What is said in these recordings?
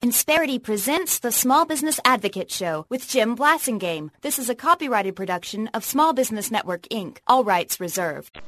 Insperity presents the Small Business Advocate Show with Jim Blasingame. This is a copyrighted production of Small Business Network, Inc., all rights reserved.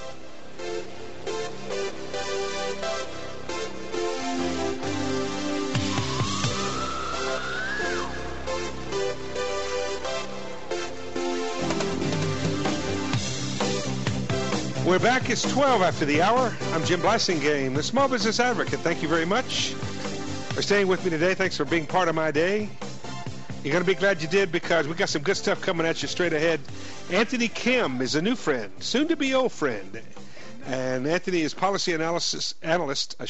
We're back. It's 12 after the hour. I'm Jim Blasingame, the Small Business Advocate. Thank you very much for staying with me today. Thanks for being part of my day. You're going to be glad you did because we got some good stuff coming at you straight ahead. Anthony Kim is a new friend, soon to be old friend. And Anthony is policy analyst at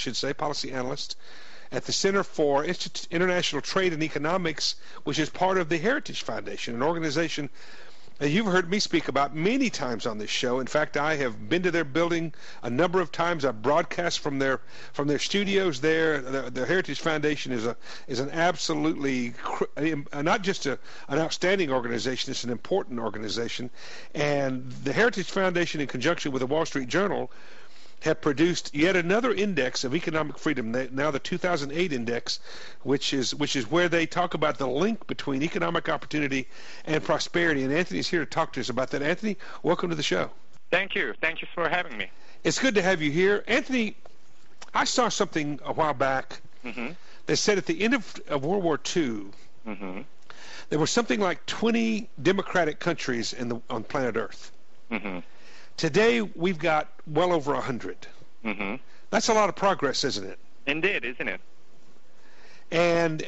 the Center for International Trade and Economics, which is part of the Heritage Foundation, an organization that you've heard me speak about many times on this show. In fact, I have been to their building a number of times. I've broadcast from their studios there. The Heritage Foundation is an absolutely not just an outstanding organization. It's an important organization. And the Heritage Foundation, in conjunction with the Wall Street Journal, have produced yet another index of economic freedom, now the 2008 index, which is where they talk about the link between economic opportunity and prosperity. And Anthony's here to talk to us about that. Anthony, welcome to the show. Thank you. Thank you for having me. It's good to have you here. Anthony, I saw something a while back that said at the end of World War II, there were something like 20 democratic countries on planet Earth. Today, we've got well over 100. That's a lot of progress, isn't it? Indeed, isn't it? And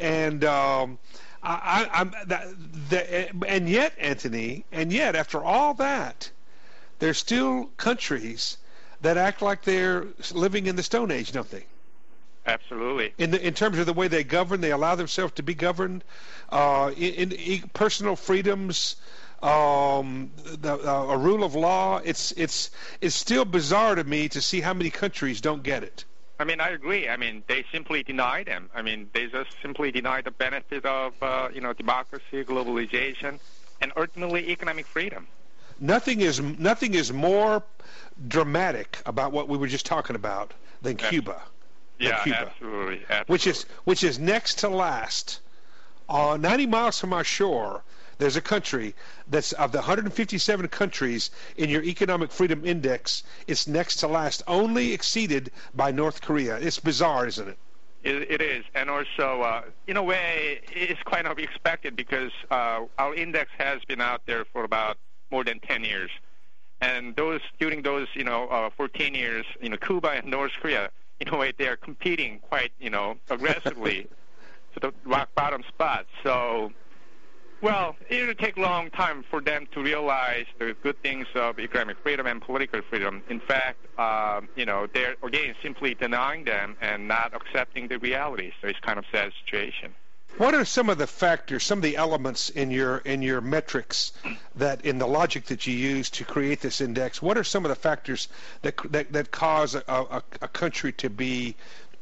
yet, Anthony, after all that, there's still countries that act like they're living in the Stone Age, don't they? Absolutely. In terms of the way they govern, they allow themselves to be governed, in personal freedoms. A rule of law. It's still bizarre to me to see how many countries don't get it. I mean, I agree. I mean, they simply deny them. I mean, they just simply deny the benefit of democracy, globalization, and ultimately economic freedom. Nothing is more dramatic about what we were just talking about than Cuba. Yeah, absolutely. Which is next to last. 90 miles from our shore, there's a country that's, of the 157 countries in your economic freedom index, it's next to last, only exceeded by North Korea. It's bizarre, isn't it? It is. And also, in a way, it's kind of expected because our index has been out there for about more than 10 years. And during those 14 years, Cuba and North Korea, in a way, they are competing quite, aggressively to the rock bottom spot. So, well, it'll take a long time for them to realize the good things of economic freedom and political freedom. In fact, they're, again, simply denying them and not accepting the reality. So it's kind of a sad situation. What are some of the factors, some of the elements in your metrics that, in the logic that you use to create this index, what are some of the factors that cause a country to be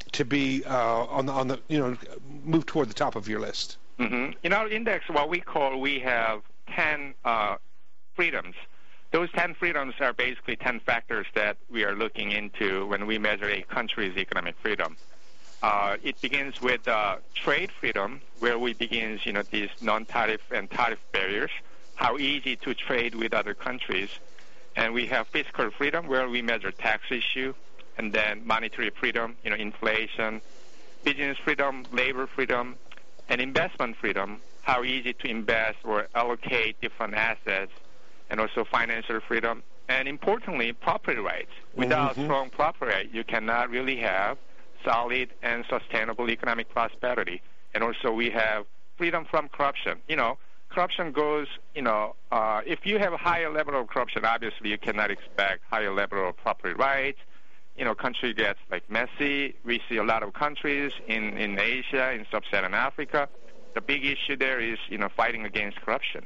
on the move toward the top of your list? In our index, we have 10 freedoms. Those 10 freedoms are basically 10 factors that we are looking into when we measure a country's economic freedom. It begins with trade freedom, where we begin, these non-tariff and tariff barriers, how easy to trade with other countries. And we have fiscal freedom, where we measure tax issue, and then monetary freedom, inflation, business freedom, labor freedom, and investment freedom, how easy to invest or allocate different assets, and also financial freedom. And importantly, property rights. Without strong property rights, you cannot really have solid and sustainable economic prosperity. And also we have freedom from corruption. Corruption goes, if you have a higher level of corruption, obviously you cannot expect higher level of property rights. Country gets messy. We see a lot of countries in Asia, in sub-Saharan Africa. The big issue there is, fighting against corruption.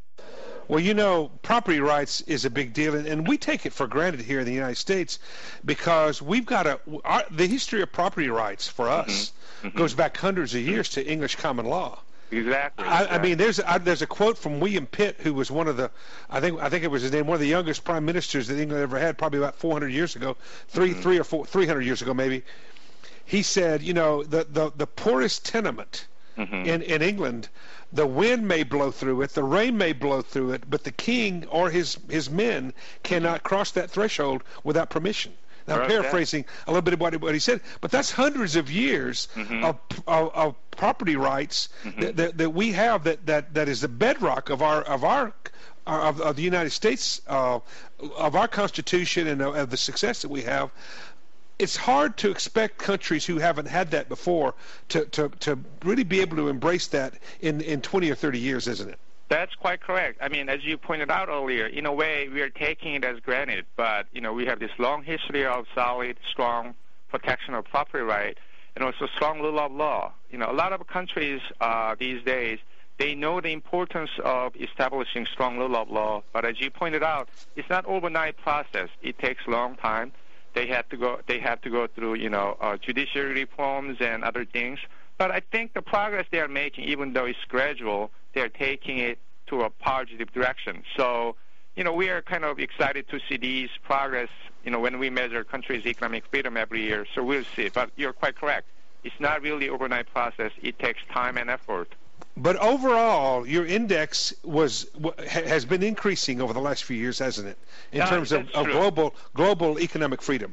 Well, property rights is a big deal, and we take it for granted here in the United States because we've got the history of property rights for us goes back hundreds of years to English common law. Exactly. I mean, there's a quote from William Pitt, who was one of the, I think it was his name, one of the youngest prime ministers that England ever had, probably about 400 years ago, 300 years ago maybe. he said, the poorest tenement in England, the wind may blow through it, the rain may blow through it, but the king or his men cannot cross that threshold without permission. Now, I'm paraphrasing a little bit of what he said, but that's hundreds of years of property rights that we have that is the bedrock of the United States, of our Constitution, and of the success that we have. It's hard to expect countries who haven't had that before to really be able to embrace that in 20 or 30 years, isn't it? That's quite correct. I mean, as you pointed out earlier, in a way, we are taking it as granted, but, we have this long history of solid, strong protection of property right, and also strong rule of law. A lot of countries these days, they know the importance of establishing strong rule of law, but as you pointed out, it's not overnight process. It takes a long time. They have to go through, judiciary reforms and other things. But I think the progress they are making, even though it's gradual, they are taking it to a positive direction. So, we are kind of excited to see these progress, when we measure countries' economic freedom every year. So we'll see. But you're quite correct. It's not really overnight process. It takes time and effort. But overall, your index has been increasing over the last few years, hasn't it? In terms of global economic freedom.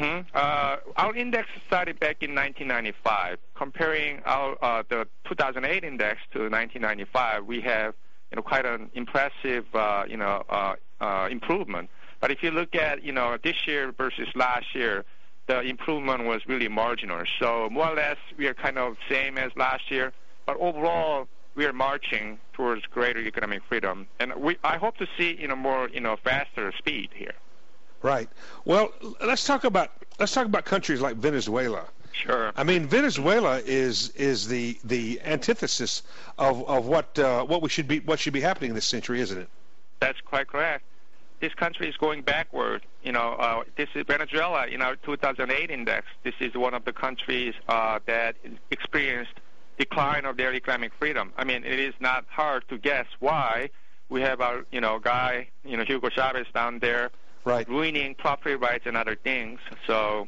Our index started back in 1995. Comparing the 2008 index to 1995, we have quite an impressive improvement. But if you look at this year versus last year, the improvement was really marginal. So more or less, we are kind of same as last year. But overall, we are marching towards greater economic freedom, and I hope to see more faster speed here. Right. Well, let's talk about countries like Venezuela. Sure. I mean, Venezuela is the antithesis of what should be happening this century, isn't it? That's quite correct. This country is going backward. This is Venezuela in our 2008 index. This is one of the countries that experienced decline of their economic freedom. I mean, it is not hard to guess why. We have our, guy, Hugo Chavez down there, right, ruining property rights and other things. So,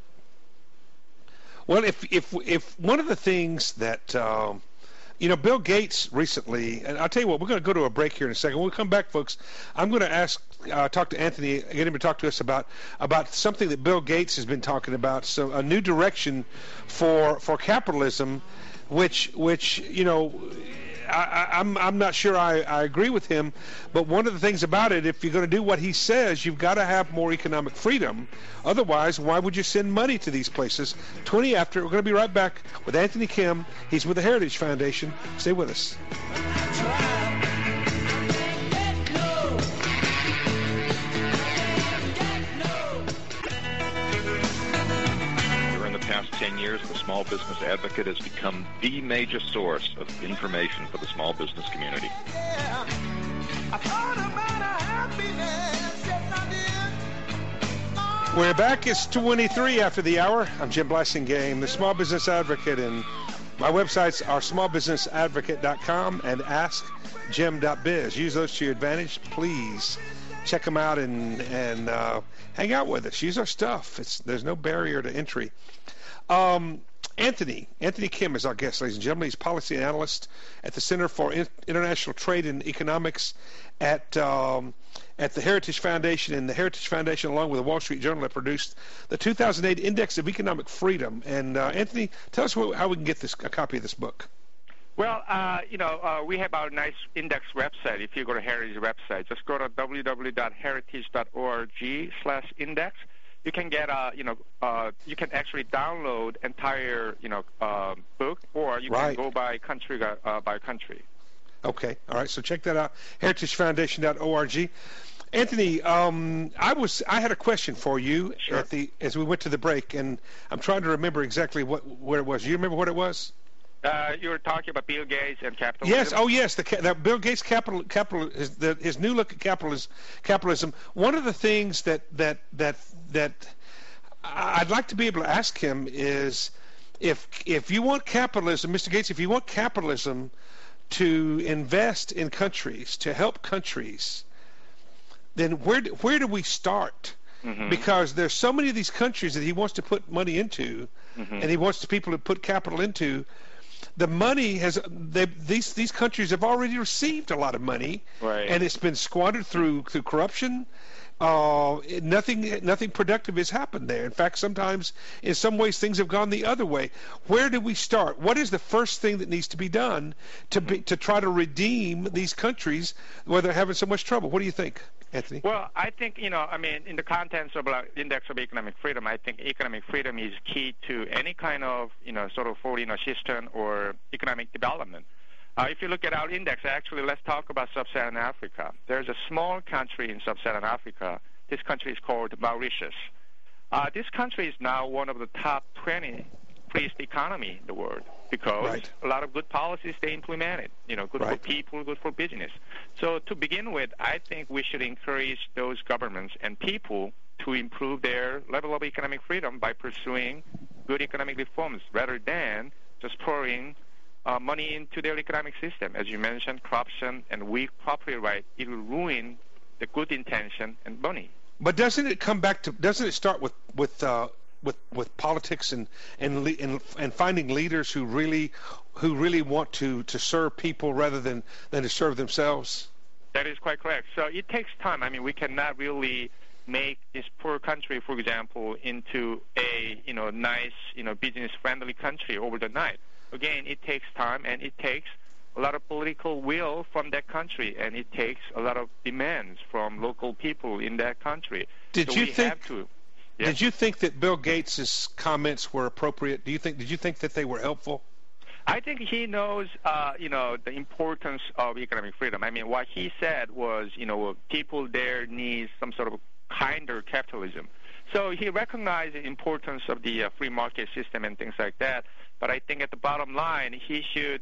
well, if one of the things that Bill Gates recently, and I'll tell you what, we're going to go to a break here in a second. When we come back, folks, I'm going to talk to Anthony, get him to talk to us about something that Bill Gates has been talking about, so a new direction for capitalism. Which I'm not sure I agree with him, but one of the things about it, if you're going to do what he says, you've got to have more economic freedom. Otherwise, why would you send money to these places? 20 after, we're going to be right back with Anthony Kim. He's with the Heritage Foundation. Stay with us. Past 10 years, the Small Business Advocate has become the major source of information for the small business community. We're back. It's 23 after the hour. I'm Jim Blasingame, the Small Business Advocate, and my websites are smallbusinessadvocate.com and askjim.biz. Use those to your advantage. Please check them out and hang out with us. Use our stuff. There's no barrier to entry. Anthony Kim is our guest, ladies and gentlemen. He's policy analyst at the Center for International Trade and Economics at the Heritage Foundation, and the Heritage Foundation, along with the Wall Street Journal, have produced the 2008 Index of Economic Freedom. And Anthony, tell us how we can get a copy of this book. Well, we have our nice index website. If you go to Heritage website, just go to www.heritage.org/index. You can get you can actually download entire book, or you can go by country by country. Okay, all right. So check that out, heritagefoundation.org. Anthony, I had a question for you. Sure. As we went to the break, and I'm trying to remember exactly where it was. Do you remember what it was? You were talking about Bill Gates and capitalism. Yes. Oh, yes. The Bill Gates his new look at capitalism. One of the things that I'd like to be able to ask him is, if you want capitalism, Mr. Gates, if you want capitalism to invest in countries, to help countries, then where do we start? because there's so many of these countries that he wants to put money into, and he wants people to put capital into. The money these countries have already received a lot of money, and it's been squandered through corruption. Nothing productive has happened there. In fact, sometimes, in some ways, things have gone the other way. Where do we start? What is the first thing that needs to be done to try to redeem these countries where they're having so much trouble? What do you think, Anthony? Well, I think, in the contents of Index of Economic Freedom, I think economic freedom is key to any kind of, sort of foreign assistance or economic development. If you look at our index, actually, let's talk about Sub-Saharan Africa. There's a small country in Sub-Saharan Africa. This country is called Mauritius. This country is now one of the top 20 freest economy in the world because a lot of good policies they implemented. Good for people, good for business. So to begin with, I think we should encourage those governments and people to improve their level of economic freedom by pursuing good economic reforms rather than just pouring money into their economic system. As you mentioned, corruption and weak property right, it will ruin the good intention and money. But doesn't it start with politics and finding leaders who really want to serve people rather than to serve themselves? That is quite correct. So it takes time. I mean, we cannot really make this poor country, for example, into a nice business friendly country over the night. Again, it takes time, and it takes a lot of political will from that country, and it takes a lot of demands from local people in that country. Did you think that Bill Gates' comments were appropriate? Did you think that they were helpful? I think he knows, the importance of economic freedom. I mean, what he said was, people there need some sort of kinder capitalism. So he recognized the importance of the free market system and things like that. But I think at the bottom line, he should,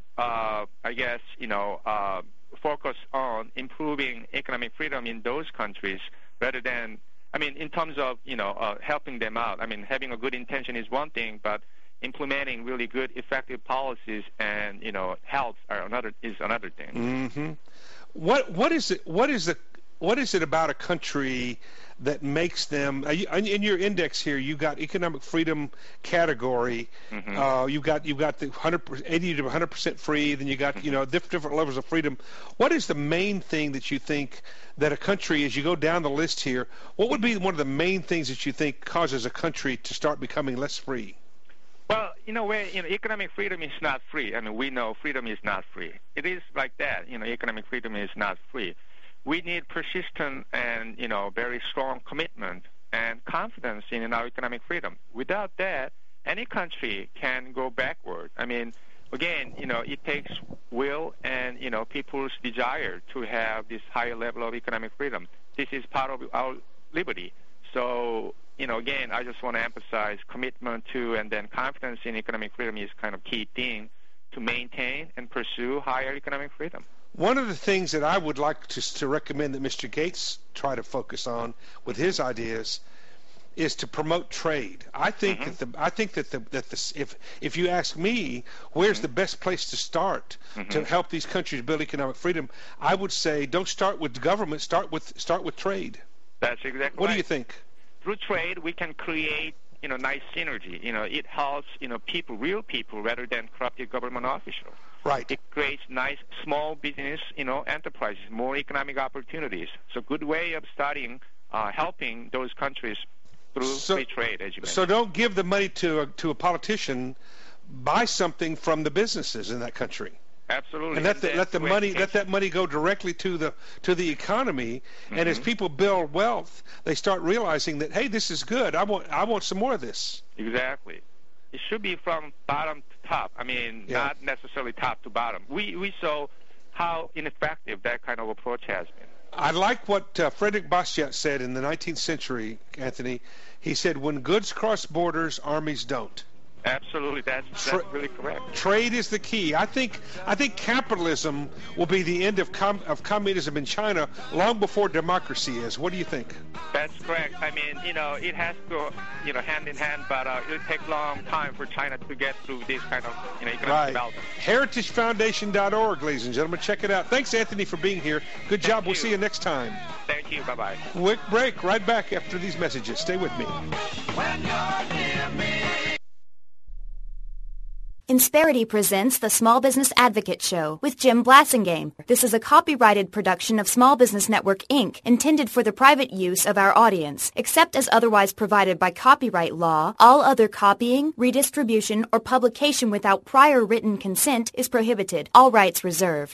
focus on improving economic freedom in those countries rather than, in terms of, helping them out. I mean, having a good intention is one thing, but implementing really good, effective policies and, health is another thing. Mm-hmm. What is it about a country that makes them? In your index here, you got economic freedom category. You've got the 80 to 100% free. Then you got different levels of freedom. What is the main thing that you think that a country, as you go down the list here, what would be one of the main things that you think causes a country to start becoming less free? Well, in a way, economic freedom is not free. I mean, we know freedom is not free. It is like that. Economic freedom is not free. We need persistent and, very strong commitment and confidence in our economic freedom. Without that, any country can go backward. I mean, again, it takes will and, people's desire to have this higher level of economic freedom. This is part of our liberty. So, again, I just want to emphasize commitment to and then confidence in economic freedom is kind of key thing to maintain and pursue higher economic freedom. One of the things that I would like to recommend that Mr. Gates try to focus on with his ideas is to promote trade. I think if you ask me, where's the best place to start to help these countries build economic freedom, I would say don't start with government, start with trade. That's exactly What right. do you think? Through trade, we can create nice synergy. It helps people, real people, rather than corrupted government officials. Right. It creates nice small business, enterprises, more economic opportunities. So good way of starting helping those countries through free trade, as you mentioned. So don't give the money to a politician. Buy something from the businesses in that country. Absolutely. And let that money go directly to the economy. And as people build wealth, they start realizing that, hey, this is good. I want some more of this. Exactly. It should be from bottom to top. I mean, not necessarily top to bottom. We saw how ineffective that kind of approach has been. I like what Frederick Bastiat said in the 19th century, Anthony. He said, when goods cross borders, armies don't. Absolutely, that's really correct. Trade is the key. I think capitalism will be the end of communism in China long before democracy is. What do you think? That's correct. I mean, it has to go, hand in hand, but it'll take a long time for China to get through this kind of, economic development. HeritageFoundation.org, ladies and gentlemen, check it out. Thanks, Anthony, for being here. Good job. We'll see you next time. Thank you. Thank you. Bye-bye. Quick break. Right back after these messages. Stay with me. When you're near me. Insperity presents the Small Business Advocate Show with Jim Blasingame. This is a copyrighted production of Small Business Network, Inc., intended for the private use of our audience. Except as otherwise provided by copyright law, all other copying, redistribution, or publication without prior written consent is prohibited. All rights reserved.